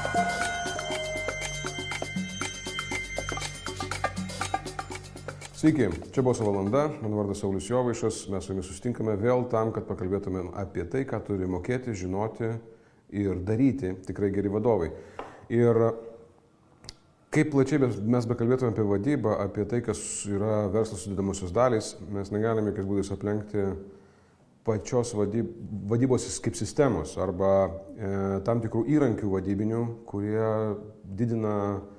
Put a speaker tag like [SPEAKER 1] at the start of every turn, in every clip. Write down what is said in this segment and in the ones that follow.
[SPEAKER 1] Sveiki, čia buvo valanda, mano vardas Saulius Jovaišas, mes su jumis susitinkame vėl tam, kad pakalbėtumėm apie tai, ką turi mokėti, žinoti ir daryti tikrai geri vadovai. Ir kaip plačiai mes bekalbėtume apie vadybą, apie tai, kas yra verslo sudedamosios dalys, mes negalime jokiais būdais aplenkti pačios vadybos kaip sistemos arba tam tikrų įrankių vadybinių, kurie didina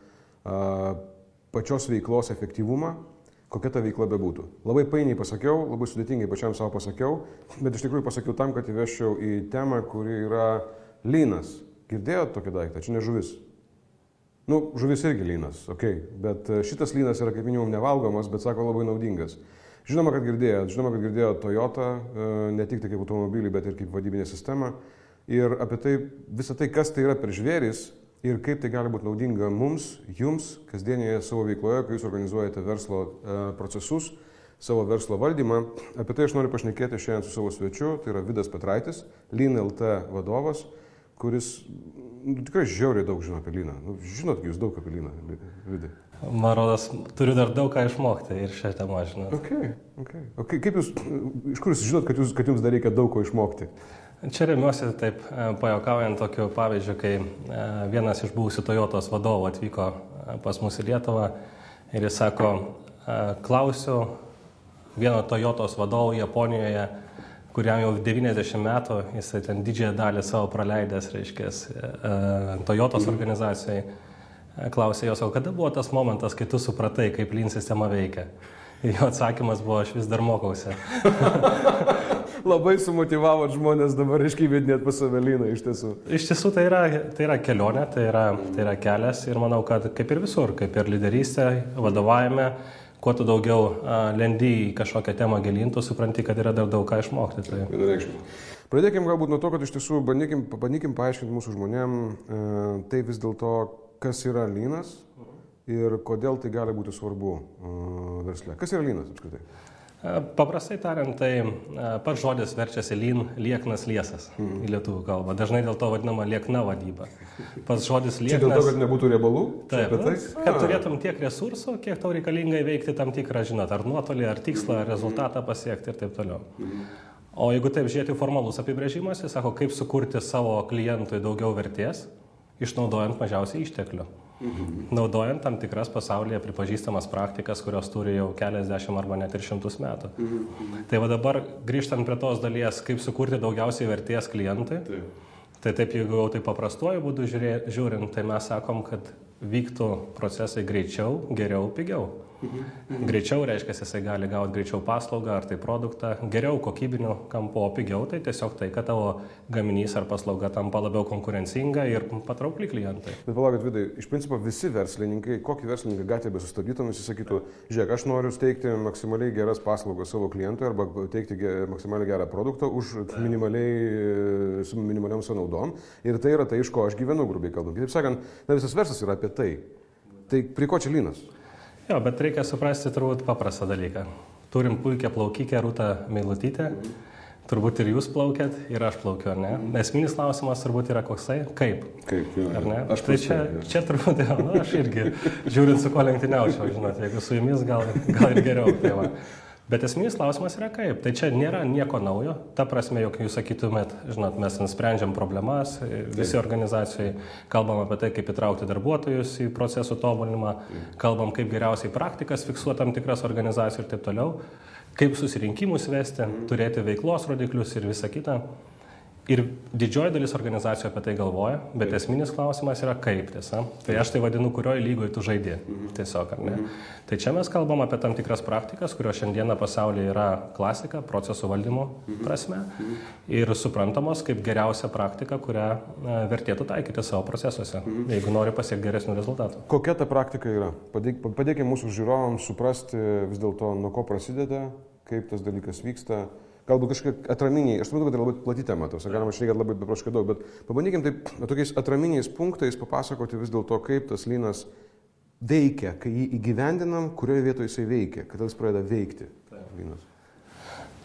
[SPEAKER 1] pačios veiklos efektyvumą, kokia ta veikla bebūtų. Labai painiai pasakiau, labai sudėtingai pačiam savo pasakiau, bet iš tikrųjų pasakiau tam, kad įveščiau į temą, kuri yra lynas. Girdėjot tokį daiktą? Čia ne žuvis. Žuvis irgi lynas, bet šitas lynas yra kaip minimum nevalgomas, bet sako labai naudingas. Žinoma, kad girdėjot Toyota, ne tik tai kaip automobilį, bet ir kaip vadybinė sistema. Ir apie tai, visą tai, kas tai yra per žvėris ir kaip tai gali būti naudinga mums, jums, kasdienėje savo veikloje, kai jūs organizuojate verslo procesus, savo verslo valdymą. Apie tai aš noriu pašnekėti šiandien su savo svečiu, tai yra Vidas Petraitis, Lean LT vadovas, kuris tikrai žiauriai daug žino apie Leaną. Žinot jūs daug apie Leaną, Vidai?
[SPEAKER 2] Man rodos, turiu dar daug ką išmokti ir šią temą žinot.
[SPEAKER 1] O kaip jūs, iš kur jūs žinot, kad jums dar reikia daug ko išmokti?
[SPEAKER 2] Čia remiuosi taip pajuokaujant tokiu pavyzdžiu, kai vienas iš buvusių Toyotos vadovų atvyko pas mus į Lietuvą ir jis sako, klausiu vieno Toyotos vadovų Japonijoje, kuriam jau 90 metų, jisai ten didžiąją dalį savo praleidęs, Toyotos organizacijai, klausė jos, o kada buvo tas momentas, kai tu supratai, kaip Lean sistema veikia? Ir jo atsakymas buvo, aš vis dar mokausi.
[SPEAKER 1] Labai sumotyvavot žmonės dabar iškyvidinėt pas save Leaną iš tiesų.
[SPEAKER 2] Iš tiesų tai yra kelionė, tai yra kelias ir manau, kad kaip ir visur, kaip ir lyderystė, vadovavime, kuo tu daugiau lendi į kažkokią temą gilin, tu supranti, kad yra dar daug ką išmokti. Tai...
[SPEAKER 1] Pradėkim galbūt nuo to, kad iš tiesų bandykim paaiškinti mūsų žmonėm tai vis dėlto, kas yra Leanas ir kodėl tai gali būti svarbu versle. Kas yra Leanas apskritai?
[SPEAKER 2] Paprastai tariant, tai pats žodis verčiasi Lean, lieknas liesas į lietuvių kalbą. Dažnai dėl to vadinama liekna vadyba. Pats žodis lieknas...
[SPEAKER 1] Čia dėl to, kad nebūtų riebalų?
[SPEAKER 2] Taip, kad turėtum tiek resursų, kiek tau reikalinga įveikti tam tikrą, ar nuotolį, ar tikslą, ar rezultatą pasiekti ir taip toliau. O jeigu taip žiūrėti formalus apibrėžimas, jis sako, kaip sukurti savo klientui daugiau vertės, išnaudojant mažiausiai išteklių. Naudojant tam tikras pasaulyje pripažįstamas praktikas, kurios turi jau keliasdešimt arba net ir 100 metų. Tai va dabar grįžtant prie tos dalies, kaip sukurti daugiausiai vertės klientui, tai taip, jeigu jau tai paprastuoju būdu žiūrint, tai mes sakom, kad vyktų procesai greičiau, geriau, pigiau. Greičiau reiškia, jisai gali gauti greičiau paslaugą ar tai produktą, geriau kokybiniu kampu, o pigiau tai tiesiog tai, kad tavo gaminys ar paslauga tampa labiau konkurencinga ir patraukli klientai.
[SPEAKER 1] Bet palaukit, Vidai, iš principo visi verslininkai, kokį verslininką gatvėje besustabdytum, jis sakytų, žiūrėk, aš noriu steigti maksimaliai geras paslaugas savo klientui arba teikti maksimaliai gerą produktą už minimaliom sąnaudom ir tai yra tai, iš ko aš gyvenu, grubiai kalbant. Kitaip sakant, visas verslas yra apie tai. Tai prie ko čia Leanas?
[SPEAKER 2] Jo, bet reikia suprasti turbūt paprastą dalyką. Turim puikią plaukikę Rūtą Meilutytę, turbūt ir jūs plaukėt, ir aš plaukiu, ar ne? Esminis klausimas turbūt yra koksai, kaip?
[SPEAKER 1] Kaip, jo.
[SPEAKER 2] Ar ne?
[SPEAKER 1] Aš
[SPEAKER 2] tai čia turbūt, aš irgi žiūrint su ko lenktyniaučiau, žinot, jeigu su jumis gal ir geriau. Tai va. Bet esminis klausimas yra kaip. Tai čia nėra nieko naujo. Ta prasme, jog jūs sakytumėt, žinot, mes sprendžiam problemas, visi organizacijai, kalbam apie tai, kaip įtraukti darbuotojus į procesų tobulinimą, kalbam, kaip geriausiai praktikas fiksuoti tam tikras organizacijų ir taip toliau, kaip susirinkimus vesti, turėti veiklos rodiklius ir visą kitą. Ir didžioji dalis organizacijų apie tai galvoja, bet esminis klausimas yra kaip, tiesa. Tai aš tai vadinu, kurioje lygoje tu žaidi. Tiesiog, ar ne? Tai čia mes kalbam apie tam tikras praktikas, kurios šiandieną pasaulyje yra klasika, procesų valdymo prasme ir suprantamos kaip geriausia praktika, kurią vertėtų taikyti savo procesuose, jeigu nori pasiekti geresnių rezultatų.
[SPEAKER 1] Kokia ta praktika yra? Padėkime mūsų žiūrovams suprasti vis dėlto, nuo ko prasideda, kaip tas dalykas vyksta. Galbūt kažkiek atraminiai, aš suprantu, kad tai labai plati tema, galima šnekėti labai beprotiškai daug, bet pabandykim taip tokiais atraminiais punktais papasakoti vis dėlto, kaip tas Leanas veikia, kai jį įgyvendinam, kurioje vietoje jisai veikia, kada jis pradeda veikti. Leanas.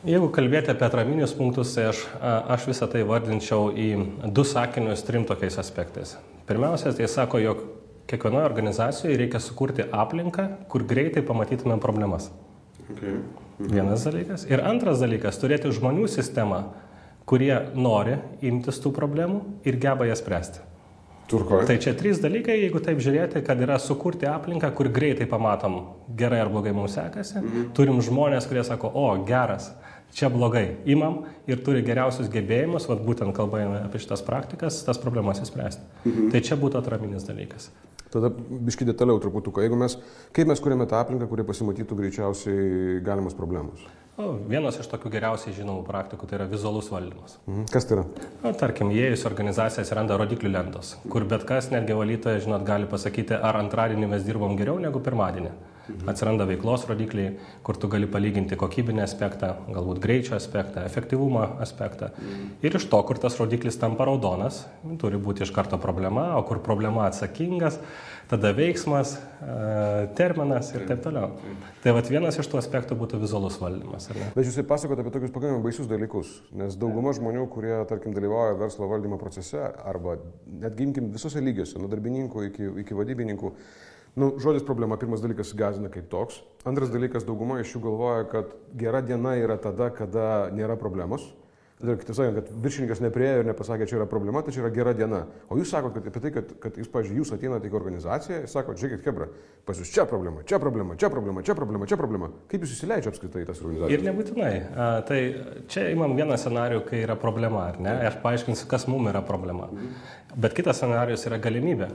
[SPEAKER 2] Jeigu kalbėti apie atraminius punktus, tai aš visą tai vardinčiau į 2 sakinius 3 tokiais aspektais. Pirmiausia, tai sako, jog kiekvienoje organizacijoje reikia sukurti aplinką, kur greitai pamatytumėm problemas.
[SPEAKER 1] Okay.
[SPEAKER 2] Vienas dalykas. Ir antras dalykas, turėti žmonių sistemą, kurie nori imtis tų problemų ir geba jas spręsti.
[SPEAKER 1] Turkoje.
[SPEAKER 2] Tai čia 3 dalykai, jeigu taip žiūrėti, kad yra sukurti aplinką, kur greitai pamatom gerai ar blogai mums sekasi. Turim žmonės, kurie sako, o, geras, čia blogai, imam ir turi geriausius gebėjimus, vat būtent kalbame apie šitas praktikas, tas problemas įspręsti. Tai čia būtų atraminis dalykas.
[SPEAKER 1] Tada biškį detaliau truputuką. Kaip mes kuriame tą aplinką, kurie pasimatytų greičiausiai galimas problemus?
[SPEAKER 2] Vienas iš tokių geriausiai žinomų praktikų tai yra vizualus valdymas.
[SPEAKER 1] Kas tai yra?
[SPEAKER 2] Tarkim, įėjus organizaciją atsiranda rodiklių lentos, kur bet kas, netgi valytojas, gali pasakyti, ar antradienį mes dirbom geriau negu pirmadienį. Atsiranda veiklos rodikliai, kur tu gali palyginti kokybinį aspektą, galbūt greičio aspektą, efektyvumo aspektą. Ir iš to, kur tas rodiklis tampa raudonas, turi būti iš karto problema, o kur problema atsakingas, tada veiksmas, terminas ir taip toliau. Tai vat vienas iš tų aspektų būtų vizualus valdymas.
[SPEAKER 1] Bet jūs pasakote apie tokius pakankamai baisius dalykus, nes dauguma žmonių, kurie, tarkim, dalyvauja verslo valdymo procese, arba netgi imkim visose lygiuose, nuo darbininkų iki vadybininkų, žodis problema, pirmas dalykas gąsdina kaip toks, antras dalykas dauguma iš jų galvoja, kad gera diena yra tada, kada nėra problemos. Kitaip sakant, kad viršininkas nepriėjo ir nepasakė, čia yra problema, tai čia yra gera diena. O jūs sakote apie tai, kad jūs, pavyzdžiui, jūs ateinate į organizaciją ir sakote, žiūrėkit, Hebra, pas jūs čia problema, čia problema, čia problema, čia problema, čia problema. Kaip jūs įsileidžiate apskritai į tas organizacijas?
[SPEAKER 2] Ir nebūtinai. Tai čia imam vieną scenarijų, kai yra problema, ar ne? Aš paaiškinsiu, kas mums yra problema. Bet kitas scenarijus yra galimybė.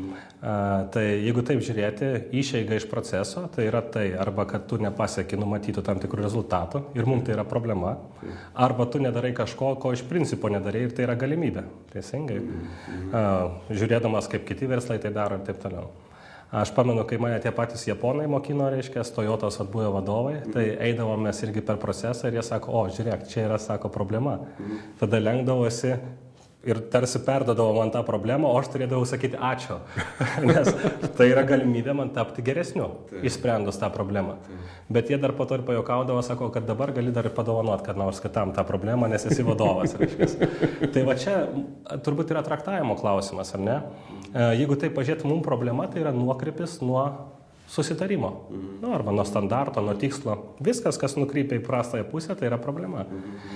[SPEAKER 2] Tai jeigu taip žiūrėti, išeiga iš proceso, tai yra tai, arba kad tu nepasieki numatytų tam tikrų rezultatų ir mums tai yra problema, arba tu nedarai kažko, ko iš principo nedarai ir tai yra galimybė. Teisingai. Žiūrėdamas, kaip kiti verslai tai daro ir taip toliau. Aš pamenu, kai mane tie patys japonai mokino, reiškia, Toyotos atbuvę vadovai, tai eidavom mes irgi per procesą ir jie sako, o, žiūrėk, čia yra, sako, problema. Tada lenkdavosi ir tarsi perdodavo man tą problemą, o aš turėdavau sakyti ačiū, nes tai yra galimybė man tapti geresniu, išsprendus tą problemą. Bet jie dar po to ir pajuokaudavo, sako, kad dabar gali dar ir padovanot, kad nors kitam tą problemą, nes esi vadovas. Tai va čia turbūt yra traktavimo klausimas, ar ne? Jeigu tai pažiūrėtų, mums problema, tai yra nuokrypis nuo susitarimo, arba nuo standarto, nuo tikslo. Viskas, kas nukrypia į prastąją pusę, tai yra problema.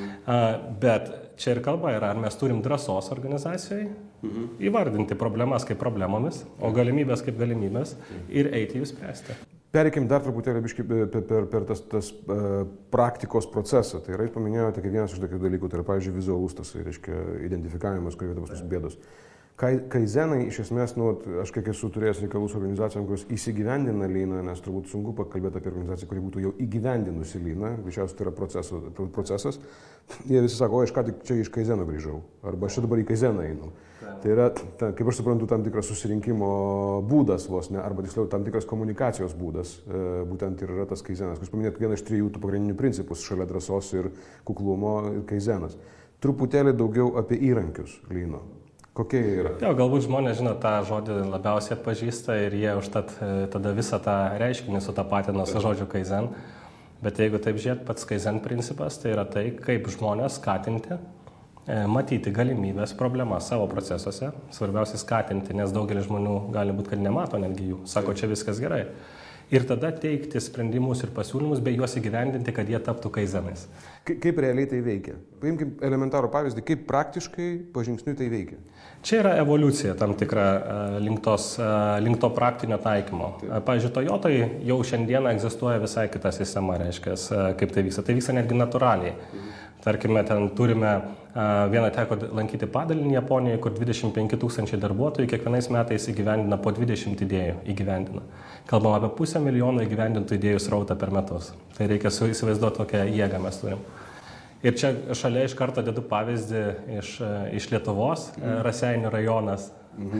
[SPEAKER 2] Bet čia ir kalba yra, ar mes turim drąsos organizacijoje įvardinti problemas kaip problemomis, o galimybės kaip galimybės ir eiti jų spręsti.
[SPEAKER 1] Pereikim dar truputėlį per tas praktikos procesą. Tai yra, jūs paminėjote, kaip vienas iš tokių dalykų, tai yra, pavyzdžiui, vizualus tas, reiškia, identifikavimas, kurie yra tos bėdos. Kaizenai, iš esmės, aš kiek esu turėjęs reikalų su organizacijom, kurios įsigyvendina lyną, nes turbūt sunku pakalbėti apie organizaciją, kuri būtų jau įgyvendinusi lyną, greičiausiai tai yra procesas. Jie visi sako, o aš ką tik čia iš Kaizeno grįžau, arba aš čia dabar į Kaizeną einu. Tai yra, kaip aš suprantu, tam tikras susirinkimo būdas vos, ne, arba tiksliau tam tikras komunikacijos būdas, būtent ir yra tas Kaizenas. Jūs paminėjote vieną iš 3 tų pagrindinių principus, šalia drąsos ir kuklumo ir Kaizenas. Truputėlį daugiau apie įrankius lyno. Kokie jie yra?
[SPEAKER 2] Jo, galbūt žmonės, tą žodį labiausiai atpažįsta ir jie užtat tada visą tą reiškinį sutapatina su žodžiu Kaizen. Bet jeigu taip žiūrėt, pats Kaizen principas tai yra tai, kaip žmonės skatinti, matyti galimybės, problemas savo procesuose. Svarbiausia skatinti, nes daugelis žmonių gali būti, kad nemato netgi jų. Sako, čia viskas gerai. Ir tada teikti sprendimus ir pasiūlymus, bei juos įgyvendinti, kad jie taptų Kaizenais.
[SPEAKER 1] Kaip realiai tai veikia? Paimkim elementarų pavyzdį, kaip praktiškai pažingsniui tai veikia?
[SPEAKER 2] Čia yra evoliucija tam tikra link to praktinio taikymo. Pavyzdžiui, Toyotai jau šiandieną egzistuoja visai kita sistema, reiškia, kaip tai vyksta. Tai vyksta netgi natūraliai. Tarkime, ten turime vieną teko lankyti padalinį Japonijoje, kur 25 000 darbuotojų kiekvienais metais įgyvendina po 20 idėjų įgyvendina. Kalbam apie 500 000 įgyvendintų idėjų srautą per metus. Tai reikia įsivaizduoti, kokią jėgą mes turim. Ir čia šalia iš karto dedu pavyzdį iš Lietuvos, Raseinių rajonas.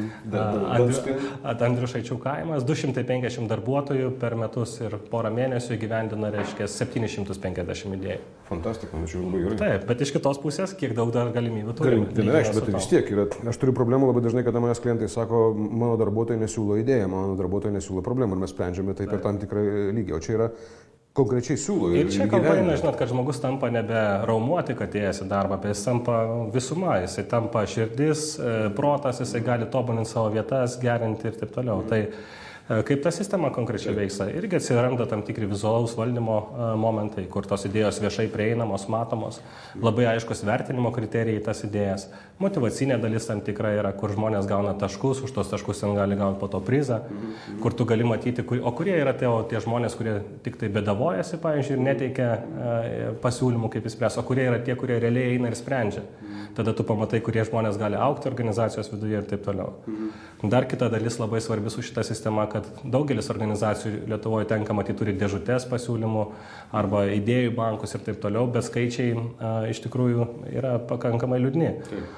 [SPEAKER 2] Andriušaičių kaimas, 250 darbuotojų per metus ir porą mėnesių įgyvendina, reiškia, 750 idėjų.
[SPEAKER 1] Fantastika, čia labai gerai.
[SPEAKER 2] Taip, bet iš kitos pusės, kiek daug dar galimybių turime.
[SPEAKER 1] Bet tai vis tiek yra. Aš turiu problemų labai dažnai, kada manęs klientai sako, mano darbuotojai nesiūlo idėją, mano darbuotojai nesiūlo problemų ir mes sprendžiame tai per tam tikrą lygį. O čia yra konkrečiai siūlo ir
[SPEAKER 2] Ir čia kalba eina, žinot, kad žmogus tampa nebe raumuoti, kad atėjęs į darbą, bet jis tampa visuma, jisai tampa širdis, protas, jisai gali tobulinti savo vietas, gerinti ir taip toliau. Tai kaip ta sistema konkrečiai veiks, irgi atsiranda tam tikri vizualaus valdymo momentai, kur tos idėjos viešai prieinamos, matomos, labai aiškus vertinimo kriterijai tas idėjas, motyvacinė dalis tam tikra yra, kur žmonės gauna taškus, už tos taškus ten gali gauti po to prizą, kur tu gali matyti, o kurie yra tie žmonės, kurie tik tai bedavojasi, pavyzdžiui, ir neteikia pasiūlymų, kaip įspręs, o kurie yra tie, kurie realiai eina ir sprendžia. Tada tu pamatai, kurie žmonės gali augti organizacijos viduje ir taip toliau. Dar kita dalis labai svarbi su šita sistema, kad daugelis organizacijų Lietuvoje tenka matyti turi dėžutės pasiūlymų arba idėjų bankus ir taip toliau, bet skaičiai iš tikrųjų yra pakankamai liūdni.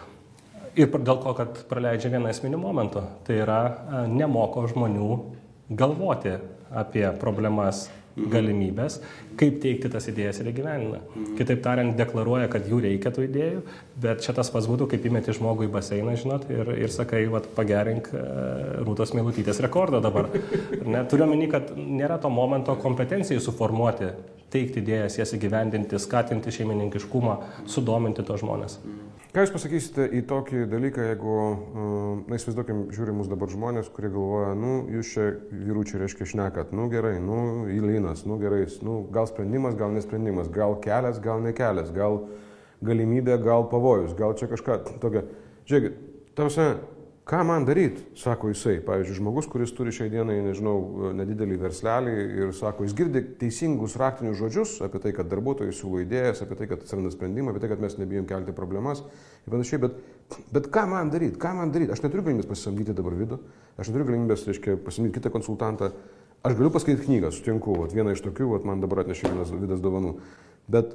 [SPEAKER 2] Ir dėl ko, kad praleidžia vieną esminių momentų, tai yra nemoko žmonių galvoti apie problemas, galimybės, kaip teikti tas idėjas ir įgyvenina. Kitaip tariant, deklaruoja, kad jų reikia tų idėjų, bet čia tas pats būtų, kaip įmeti žmogų į baseiną, žinot, ir sakai, pagerink Rūtos Meilutytės rekordą dabar. Turiu omeny, kad nėra to momento kompetencijai suformuoti, teikti idėjas, jas įgyvendinti, skatinti šeimininkiškumą, sudominti tos žmonės.
[SPEAKER 1] Ką Jūs pasakysite į tokį dalyką, jeigu, įsivaizduokim, žiūri mus dabar žmonės, kurie galvoja, jūs čia vyručiai reiškia šnekat, gerai, įlynas, gerai, gal sprendimas, gal nesprendimas, gal kelias, gal nekelias, gal galimybė, gal pavojus, gal čia kažką tokio. Žiūrėkit, tausia, ką man daryti, sako jisai, pavyzdžiui, žmogus, kuris turi šiai dienai, nežinau, nedidelį verslelį ir sako, jis girdi teisingus raktinius žodžius apie tai, kad darbuotojai siūlo idėjas, apie tai, kad atsiranda sprendimai, apie tai, kad mes nebijom kelti problemas ir panašiai, bet ką man daryti, aš neturiu galimybės pasisamdyti dabar vidų, aš neturiu galimybės, reiškia, pasisamdyti kitą konsultantą, aš galiu paskaityti knygą, sutinku, vieną iš tokių, man dabar atnešė vienas Vidas dovanų, bet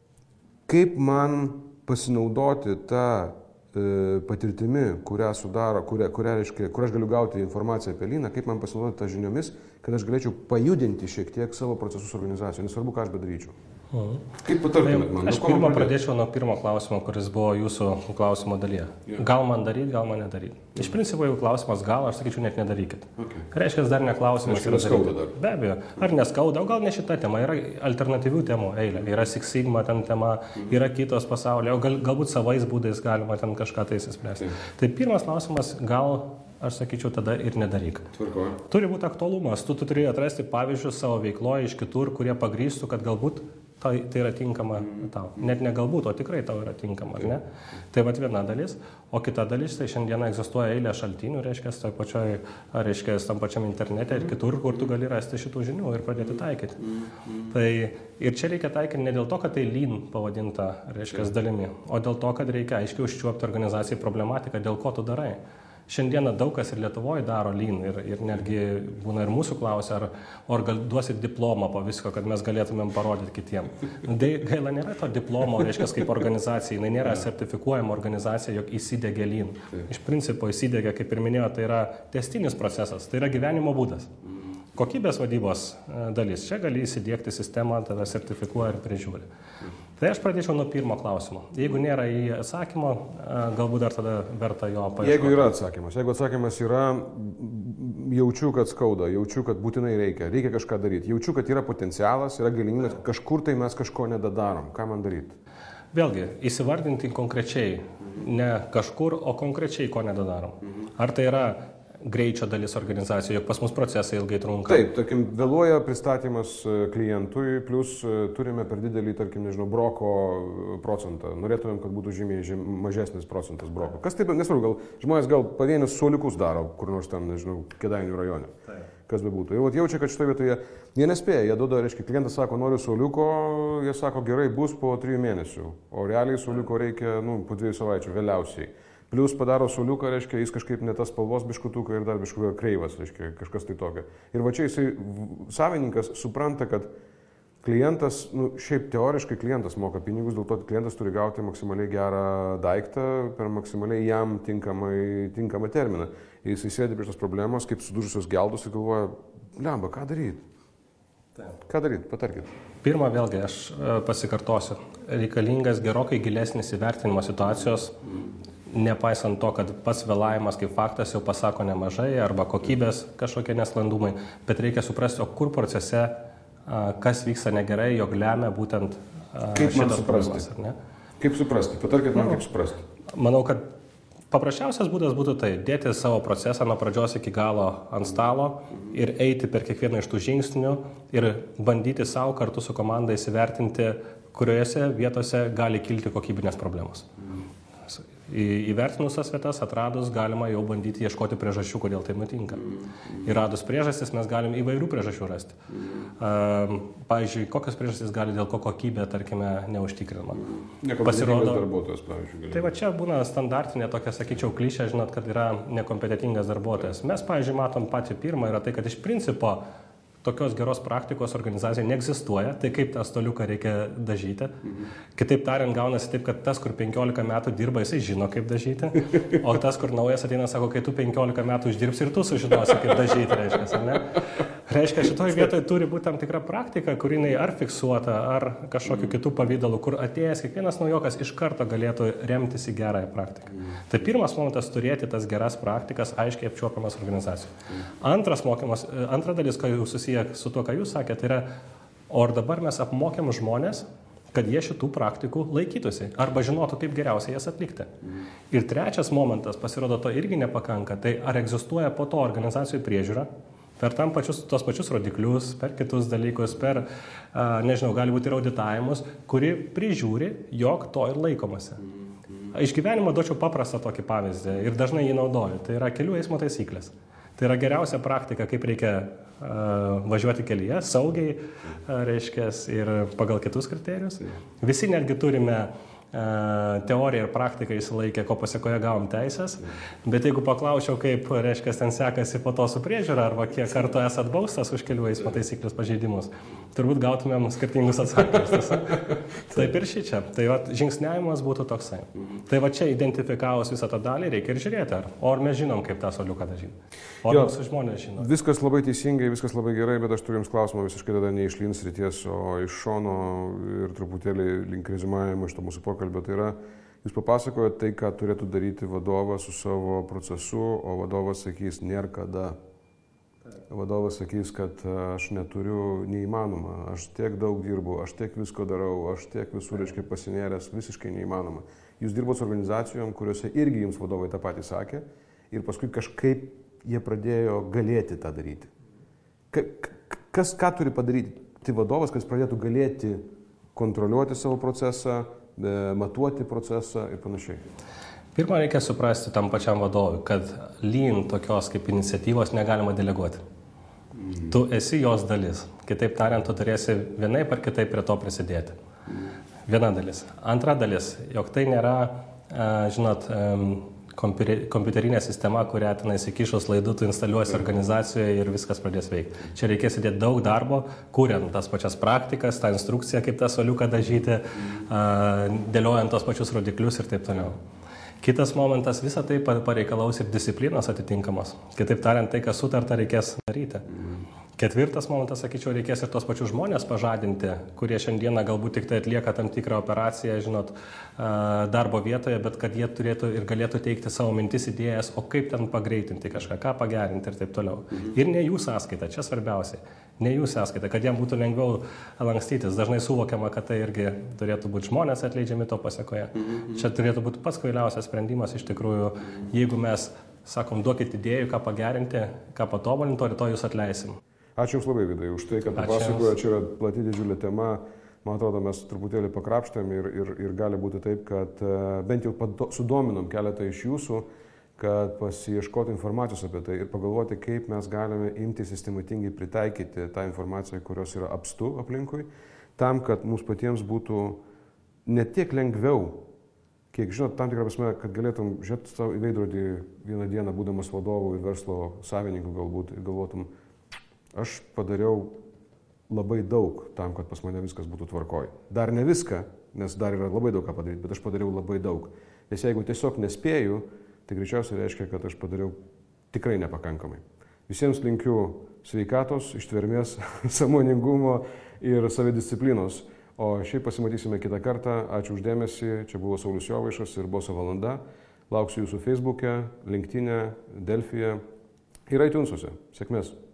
[SPEAKER 1] kaip man pasinaudoti tą patirtimi, kurią sudaro, kurią reiškia, kur aš galiu gauti informaciją apie lyną, kaip man pasinaudoti tą žiniomis, kad aš galėčiau pajudinti šiek tiek savo procesus organizacijoje, nesvarbu, ką aš bedaryčiau. Kaip patartumėt man?
[SPEAKER 2] Aš pradėčiau nuo pirmo klausimo, kuris buvo jūsų klausimo dalyje. Gal man daryti, gal man nedaryti. Iš principo, jeigu klausimas gal, aš sakyčiau, net nedarykit. Reiškia, dar neklausimas.
[SPEAKER 1] Neskauda dar.
[SPEAKER 2] Be abejo. Ar neskauda, o gal ne šita tema. Yra alternatyvių temų eilė. Yra Six Sigma ten tema, yra kitos pasaulyje, o galbūt savais būdais galima ten kažką tai įsispręsti. Tai pirmas klausimas, gal aš sakyčiau, tada ir nedaryk.
[SPEAKER 1] Tvarkoju.
[SPEAKER 2] Turi būti aktualumas. Tu turi atrasti pavyzdžius savo veikloje iš kitur, kurie pagrįstų, kad galbūt tai yra tinkama tau. Net ne galbūt, o tikrai tau yra tinkama, ar ne? Tai viena dalis. O kita dalis, tai šiandieną egzistuoja eilė šaltinių, reiškia, tam pačiam internete ir kitur, kur tu gali rasti šitų žinių ir pradėti taikyti. Tai ir čia reikia taikyti ne dėl to, kad tai lean pavadinta, reiškia, dalimi, o dėl to, kad reikia aiškiai užčiuopti organizacijai problematiką, dėl ko tu darai. Šiandieną daug kas ir Lietuvoje daro lean ir netgi būna ir mūsų klausia, ar gal duosit diplomą po visko, kad mes galėtumėm parodyti kitiems. Gaila nėra to diplomo, reiškia, kaip organizacija, jinai nėra sertifikuojama organizacija, jog įsidegė lean. Iš principo įsidegė, kaip ir minėjau, tai yra tęstinis procesas, tai yra gyvenimo būdas. Kokybės vadybos dalis. Čia gali įsidiegti sistemą, tada sertifikuoja ir prižiūri. Tai aš pradėčiau nuo pirmo klausimo. Jeigu nėra į atsakymą, galbūt dar tada verta jo paieškoti.
[SPEAKER 1] Jeigu yra atsakymas. Jeigu atsakymas yra, jaučiu, kad skauda, jaučiu, kad būtinai reikia kažką daryti. Jaučiu, kad yra potencialas, yra galimybė, kažkur tai mes kažko nedadarom. Ką man daryti?
[SPEAKER 2] Vėlgi, įsivardinti konkrečiai, ne kažkur, o konkrečiai ko nedadarom. Ar tai yra greičio dalis organizacijų, jog pas mus procesai ilgai trunka.
[SPEAKER 1] Taip, tarkim, vėluoja pristatymas klientui, plus turime per didelį, tarkim, broko procentą. Norėtumėm, kad būtų žymiai mažesnis procentas broko. Kas taip, nesvarbu, žmonės gal pavienius suoliukus daro, kur nors tam, Kėdainių rajone. Taip. Kas be būtų. Ir jaučia, kad šitoje vietoje jie nespėja, jie duoda, reiškia, klientas sako, noriu suoliuko, jie sako, gerai, bus po 3 mėnesių, o realiai suoliuko reikia, po 2 savaičių, vėliausiai. Plius padaro suoliuką, reiškia, jis kažkaip ne tas spalvos biškutuką ir dar biškutuką kreivas, reiškia, kažkas tai tokio. Ir va čia jisai, savininkas supranta, kad klientas, šiaip teoriškai klientas moka pinigus, dėl to klientas turi gauti maksimaliai gerą daiktą per maksimaliai jam tinkamą terminą. Ir jisai sėdi prieš tos problemos, kaip sudužusios geldus ir galvoja, lemba, ką daryti? Ką daryti? Patarkit.
[SPEAKER 2] Pirma, vėlgi, aš pasikartosiu. Reikalingas gerokai gilesnis įvertinimas situacijos, nepaisant to, kad pats vėlavimas kaip faktas jau pasako nemažai arba kokybės kažkokie nesklandumai, bet reikia suprasti, o kur procese kas vyksta negerai, jog lemia būtent šitas problemas, ar ne?
[SPEAKER 1] Kaip suprasti? Patarkit man, kaip suprasti.
[SPEAKER 2] Manau, kad paprasčiausias būdas būtų tai dėti savo procesą nuo pradžios iki galo ant stalo ir eiti per kiekvieną iš tų žingsnių ir bandyti savo kartu su komanda įsivertinti, kuriuose vietose gali kilti kokybinės problemos. Įvertinus tas vietas, atradus, galima jau bandyti ieškoti priežasčių, kodėl tai nutinka. Įradus priežastis, mes galim įvairių priežasčių rasti. Pavyzdžiui, kokios priežastys gali dėl ko kokybė, tarkime, neužtikrinama.
[SPEAKER 1] Nekompetentingas darbuotojas, pavyzdžiui.
[SPEAKER 2] Tai va čia būna standartinė tokia, sakyčiau, klišė, žinot, kad yra nekompetentingas darbuotojas. Mes, pavyzdžiui, matom patį pirmą, yra tai, kad iš principo tokios geros praktikos organizacija neegzistuoja, tai kaip tą stoliuką reikia dažyti. Kitaip tariant, gaunasi taip, kad tas, kur 15 metų dirba, jisai žino, kaip dažyti, o tas, kur naujas ateina, sako, kai tu 15 metų uždirbsi ir tu sužinosi, kaip dažyti, reiškia, ar ne? Reiškia, šitoje vietoje turi būti tam tikra praktika, kur jinai ar fiksuota, ar kažkokiu kitų pavydalų, kur atėjęs kiekvienas naujokas iš karto galėtų remtis į gerąją praktiką. Tai pirmas momentas turėti tas geras praktikas aiškiai apčiuopiamas organizacijų. Antra dalis, kai jau susiję su tuo, ką jūs sakėte, tai yra, o ar dabar mes apmokėm žmonės, kad jie šitų praktikų laikytųsi arba žinotų, kaip geriausiai jas atlikti. Ir trečias momentas, pasirodo, to irgi nepakanka, tai ar egzistuoja po to organizacijų priežiūra, per tos pačius rodiklius, per kitus dalykus, per, nežinau, gali būti ir auditavimus, kuri prižiūri, jog to ir laikomasi. Iš gyvenimo duočiau paprastą tokį pavyzdį ir dažnai jį naudoju. Tai yra kelių eismo taisyklės. Tai yra geriausia praktika, kaip reikia važiuoti kelyje, saugiai, reiškia, ir pagal kitus kriterijus. Visi netgi turime teoriją ir praktiką įsilaikę, ko pasiekoje gavom teisės, bet jeigu paklausiau, kaip, reiškia, ten sekasi po to su priežiūra, arba kiek kartų esat baustas už kelių eismo taisyklės pažeidimus, turbūt gautumėm skirtingus atsakymus. Taip ir šičia. Tai va, žingsniavimas būtų toksai. Tai va čia identifikavus visą tą dalį reikia ir žiūrėti, ar mes žinom, kaip tą soliuką dažyti. O mūsų žmonės žino.
[SPEAKER 1] Viskas labai teisingai, viskas labai gerai, bet aš turiu jums klausimą visiškai tada ne iš lins srities, o iš šono ir truputėlį link rezumavimo iš to mūsų pokalbio. Tai yra, jūs papasakojate tai, ką turėtų daryti vadovas su savo procesu, o vadovas sakys, nėra kada. Vadovas sakys, kad aš neturiu, neįmanoma, aš tiek daug dirbu, aš tiek visko darau, aš tiek visur, reiškia, pasinėręs, visiškai neįmanoma. Jūs dirbot su organizacijom, kuriuose irgi jums vadovai tą patį sakė ir paskui kažkaip jie pradėjo galėti tą daryti. Ką turi padaryti vadovas, kad jis pradėtų galėti kontroliuoti savo procesą, matuoti procesą ir panašiai?
[SPEAKER 2] Pirmą reikia suprasti tam pačiam vadovui, kad Lean tokios kaip iniciatyvos negalima deleguoti. Tu esi jos dalis. Kitaip tariant, tu turėsi vienaip ar kitaip prie to prisidėti. Viena dalis. Antra dalis, jog tai nėra, žinot, kompiuterinė sistema, kurią ten įsikišus laidų tu instaliuosi organizacijoje ir viskas pradės veikti. Čia reikės įdėti daug darbo, kuriant tas pačias praktikas, tą instrukciją, kaip tą soliuką dažyti, dėliojant tos pačius rodiklius ir taip toliau. Kitas momentas, visą tai pareikalaus ir disciplinos atitinkamos. Kitaip tariant, tai, kas sutarta, reikės daryti. Ketvirtas momentas, sakyčiau, reikės ir tos pačius žmonės pažadinti, kurie šiandieną galbūt tik tai atlieka tam tikrą operaciją, žinot, darbo vietoje, bet kad jie turėtų ir galėtų teikti savo mintis, idėjas, o kaip ten pagreitinti kažką, ką pagerinti ir taip toliau. Ir ne jų sąskaita, čia svarbiausiai, ne jų sąskaita, kad jiem būtų lengviau lankstytis. Dažnai suvokiama, kad tai irgi turėtų būti žmonės atleidžiami to pasiekoje. Čia turėtų būti pats kvailiausias sprendimas iš tikrųjų, jeigu mes sakom, duokit idėjų, ką pagerinti, ką patobulinti, o rytoj jūs atleisim.
[SPEAKER 1] Ačiū Jums labai, Vidai, už tai, kad papasakojo, čia yra plati didžiulė tema. Man atrodo, mes truputėlį pakrapštėm ir gali būti taip, kad bent jau sudominom keletą iš jūsų, kad pasiieškoti informacijos apie tai ir pagalvoti, kaip mes galime imti sistematingai pritaikyti tą informaciją, kurios yra apstu aplinkui, tam, kad mums patiems būtų ne tiek lengviau, kiek žinot, tam tikrą prasme, kad galėtum žiūrėti savo į veidrodį vieną dieną, būdamas vadovu ir verslo savininku galbūt, ir galvotum, aš padariau labai daug tam, kad pas mane viskas būtų tvarkoj. Dar ne viską, nes dar yra labai daug ką padaryti, bet aš padariau labai daug. Nes jeigu tiesiog nespėju, tai greičiausiai reiškia, kad aš padariau tikrai nepakankamai. Visiems linkiu sveikatos, ištvermės, sąmoningumo ir savidisciplinos. O šiaip pasimatysime kitą kartą. Ačiū už dėmesį. Čia buvo Saulius Jovaišas ir Boso valanda. Lauksiu jūsų Facebook'e, LinkedIn'e, Delfy'e ir iTunes'uose. Sėkmės.